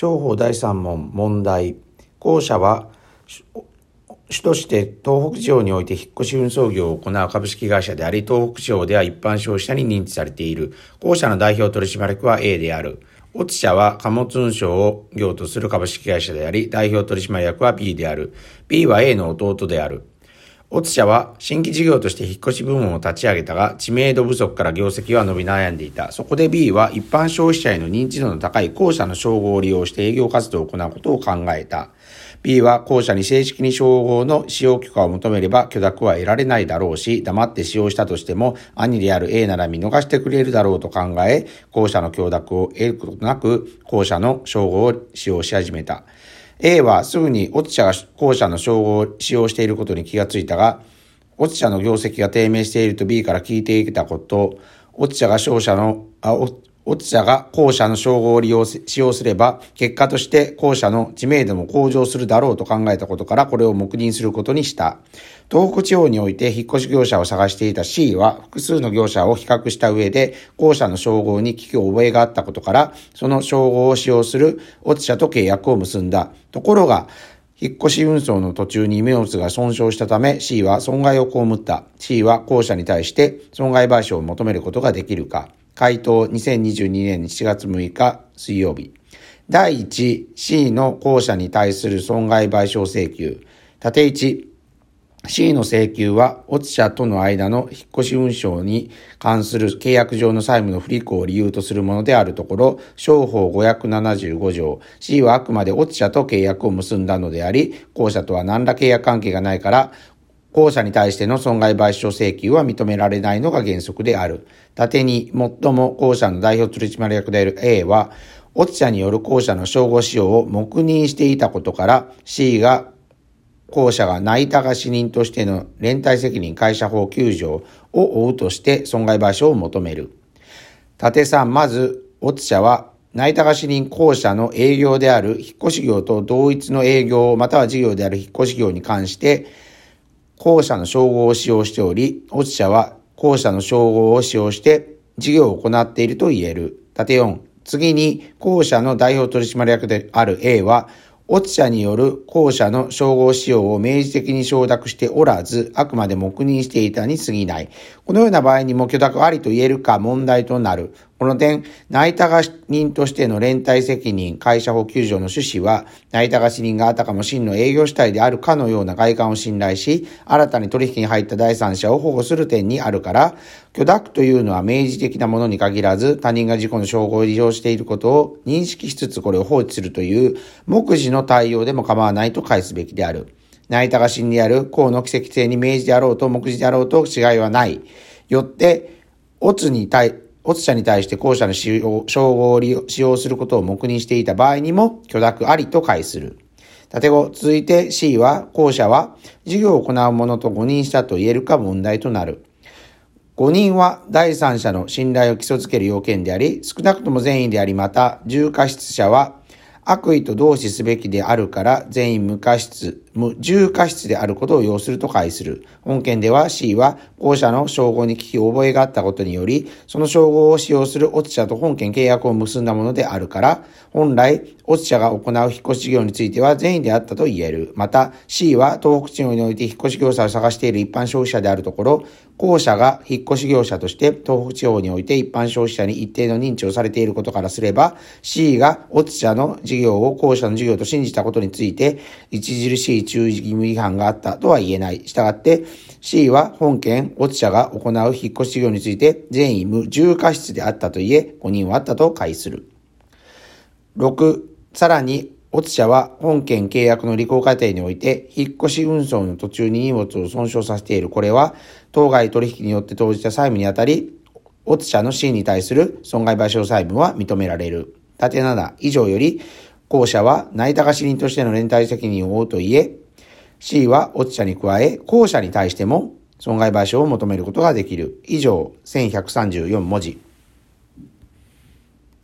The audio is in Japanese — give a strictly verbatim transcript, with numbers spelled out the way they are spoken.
商法だいさん問問題。後者は主として東北地方において引っ越し運送業を行う株式会社であり、東北地方では一般消費者に認知されている。後者の代表取締役は A である。オツ社は貨物運送を業とする株式会社であり、代表取締役は B である。B は A の弟である。オツ社は新規事業として引っ越し部門を立ち上げたが、知名度不足から業績は伸び悩んでいた。そこで B は一般消費者への認知度の高い後者の称号を利用して営業活動を行うことを考えた。B は後者に正式に称号の使用許可を求めれば許諾は得られないだろうし、黙って使用したとしても兄である A なら見逃してくれるだろうと考え、後者の許諾を得ることなく後者の称号を使用し始めた。A はすぐにオツ社が後者の称号を使用していることに気がついたが、オツ社の業績が低迷していると B から聞いていたこと、オツ社が商社の、あ、オツ社が後者の称号を利用し、使用すれば、結果として後者の知名度も向上するだろうと考えたことからこれを黙認することにした。東北地方において引っ越し業者を探していた C は複数の業者を比較した上で、後者の称号に聞き覚えがあったことから、その称号を使用するオツ社と契約を結んだ。ところが、引っ越し運送の途中に荷物が損傷したため C は損害を被った。C は後者に対して損害賠償を求めることができるか。回答にせんにじゅうにねんしちがつむいか水曜日。だいいち、C の後者に対する損害賠償請求。縦いち、C の請求は、オツ社との間の引っ越し運送に関する契約上の債務の不履行を理由とするものであるところ、商法ごひゃくななじゅうご条、C はあくまでオツ社と契約を結んだのであり、後者とは何ら契約関係がないから、後者に対しての損害賠償請求は認められないのが原則である。縦に、最も後者の代表取締役である A は、オツ社による後者の称号使用を黙認していたことから、C が後者が内田が死人としての連帯責任会社法きゅう条を負うとして損害賠償を求める。縦さん、まず、オツ社は内田が死人後者の営業である引っ越し業と同一の営業または事業である引っ越し業に関して、後者の称号を使用しており、オツ社は後者の称号を使用して事業を行っていると言える。縦よん、次に後者の代表取締役である A は、オツ社による後者の称号使用を明示的に承諾しておらず、あくまで黙認していたに過ぎない。このような場合にも許諾ありと言えるか問題となる。この点、内田が人としての連帯責任会社法きゅう条の趣旨は、内田が死人があたかも真の営業主体であるかのような外観を信頼し、新たに取引に入った第三者を保護する点にあるから、許諾というのは明示的なものに限らず、他人が自己の称号を利用していることを認識しつつこれを放置するという目次の対応でも構わないと返すべきである。内田が死んである項の奇跡性に明示であろうと目次であろうと違いはない。よって、オツに対オツ社に対して後者の使用称号を使用することを黙認していた場合にも許諾ありと解する。縦ご、続いて C は後者は事業を行う者と誤認したと言えるか問題となる。誤認は第三者の信頼を基礎づける要件であり、少なくとも善意であり、また重過失者は悪意と同視すべきであるから善意無過失、無重過失であることを要すると解する。本件では C は後者の称号に聞き覚えがあったことにより、その称号を使用するオツ社と本件契約を結んだものであるから、本来オツ社が行う引っ越し事業については善意であったと言える。また C は東北地方において引っ越し業者を探している一般消費者であるところ、後者が引っ越し業者として東北地方において一般消費者に一定の認知をされていることからすれば、C がオツ社の事業を後者の事業と信じたことについて著しい注意義務違反があったとは言えない。したがって C は本件オツ社が行う引っ越し事業について善意無重過失であったと言え、誤認はあったと解する。ろく、さらにオツ社は本件契約の履行過程において引っ越し運送の途中に荷物を損傷させている。これは当該取引によって生じた債務にあたり、オツ社の C に対する損害賠償債務は認められる。縦なな、以上より後者は内田が死人としての連帯責任を負うと言え、C はオツ社に加え後者に対しても損害賠償を求めることができる。以上せんひゃくさんじゅうよん文字。